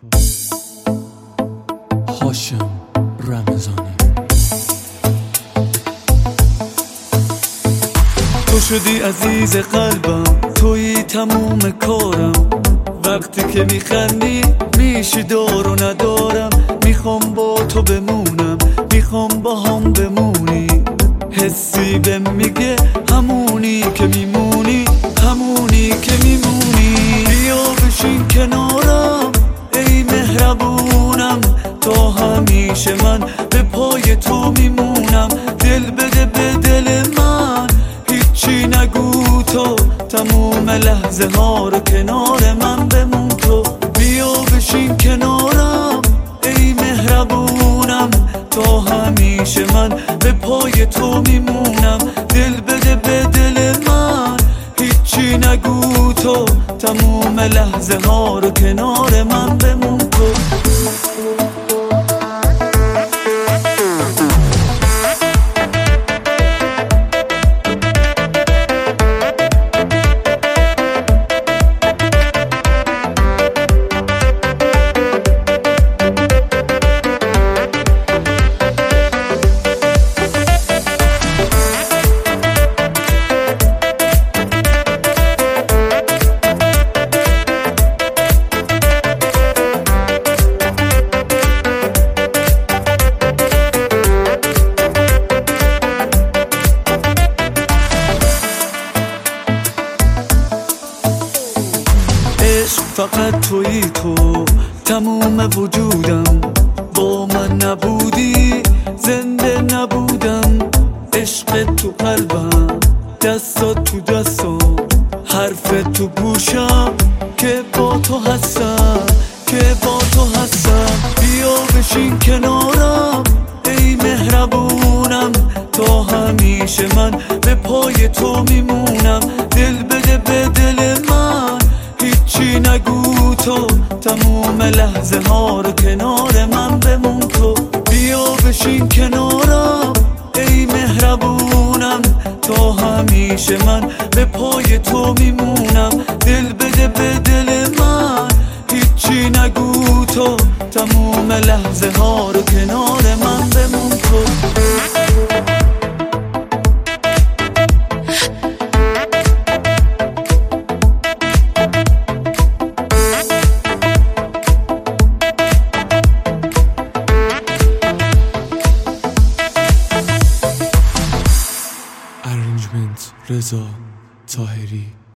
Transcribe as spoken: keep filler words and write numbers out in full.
هاشم رمضانی. تو شدی عزیز قلبم، تویی تموم کارم. وقتی که میخندی میشی دار و ندارم. میخوام با تو بمونم، میخوام با هم بمونی. حسی بهم میگه همونی که میمونی، همونی که میمونی. بیا بشین کنارم ای مهربونم، تا همیشه من به پای تو میمونم. دل بده به دل من، هیچی نگو تو، تموم لحظه ها رو کنار من بمون تو. بیا بشین کنارم ای مهربونم، تا همیشه من به پای تو میمونم. دل بده به دل من، هیچی نگو تو، تموم لحظه ها رو کنار من بمون تو. فقط تویی تو، تموم وجودم. با من نبودی زنده نبودم. عشق تو قلبم، دستات تو دستم، حرف تو گوشم که با تو هستم، که با تو هستم. بیا بشین کنارم ای مهربونم، تا همیشه من به پای تو میمونم. دل بده به دل من، هیچی نگو تو، تموم لحظه ها رو کنار من بمون تو. بیا بشین کنارم ای مهربونم، تا همیشه من به پای تو میمونم. دل بده به دل من، هیچی نگو تو، تموم لحظه ها رو کنار من بمون تو. ارنجمنت رضا طاهری.